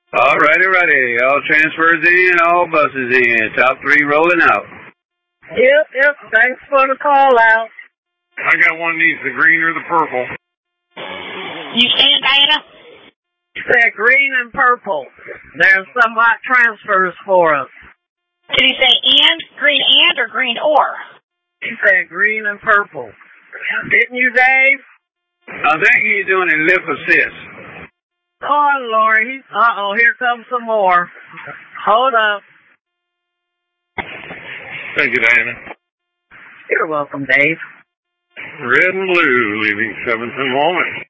Alrighty. All transfers in, all buses in. Top 3 rolling out. Yep. Thanks for the call out. I got one needs the green or the purple. You saying, Diana? Said green and purple. There's some hot transfers for us. Did he say green and, or green or? He said green and purple. Didn't you, Dave? I think he's doing a lip assist. Oh, Lord. Here comes some more. Hold up. Thank you, Diana. You're welcome, Dave. Red and blue leaving 7th and Walnut.